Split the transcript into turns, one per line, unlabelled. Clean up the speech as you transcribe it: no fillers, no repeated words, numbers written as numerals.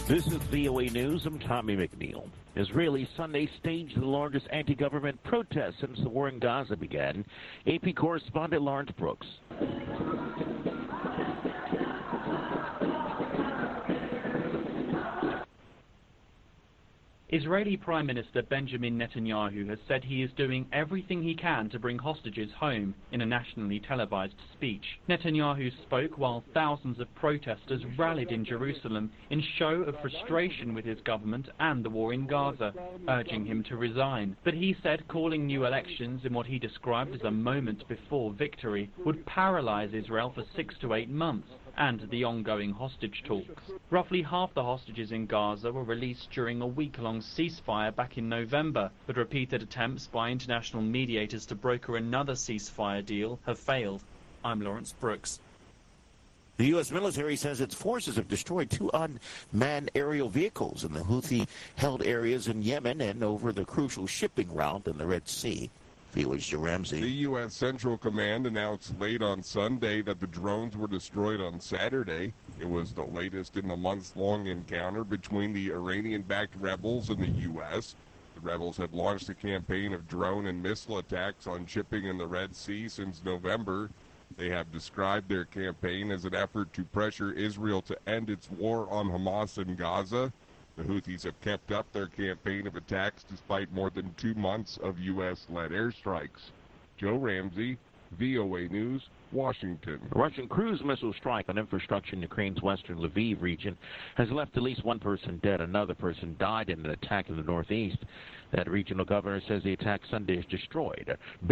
This is VOA News. I'm Tommy McNeil. Israelis Sunday staged the largest anti-government protest since the war in Gaza began. AP correspondent Lawrence Brooks.
Israeli Prime Minister Benjamin Netanyahu has said he is doing everything he can to bring hostages home in a nationally televised speech. Netanyahu spoke while thousands of protesters rallied in Jerusalem in show of frustration with his government and the war in Gaza, urging him to resign. But he said calling new elections in what he described as a moment before victory would paralyze Israel for 6 to 8 months and the ongoing hostage talks. Roughly half the hostages in Gaza were released during a week-long ceasefire back in November, but repeated attempts by international mediators to broker another ceasefire deal have failed. I'm Lawrence Brooks.
The U.S. military says its forces have destroyed 2 unmanned aerial vehicles in the Houthi-held areas in Yemen and over the crucial shipping route in the Red Sea. VOA's Joe Ramsey.
The U.S. Central Command announced late on Sunday that the drones were destroyed on Saturday. It was the latest in the months-long encounter between the Iranian-backed rebels and the U.S. The rebels had launched a campaign of drone and missile attacks on shipping in the Red Sea since November. They have described their campaign as an effort to pressure Israel to end its war on Hamas in Gaza. The Houthis have kept up their campaign of attacks despite more than 2 months of U.S.-led airstrikes. Joe Ramsey, VOA News, Washington.
A Russian cruise missile strike on infrastructure in Ukraine's western Lviv region has left at least 1 person dead. Another person died in an attack in the northeast. That regional governor says the attack Sunday has destroyed